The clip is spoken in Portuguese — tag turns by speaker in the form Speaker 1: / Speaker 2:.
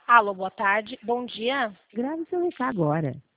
Speaker 1: Alô, boa tarde. Bom dia.
Speaker 2: Grave seu recado agora.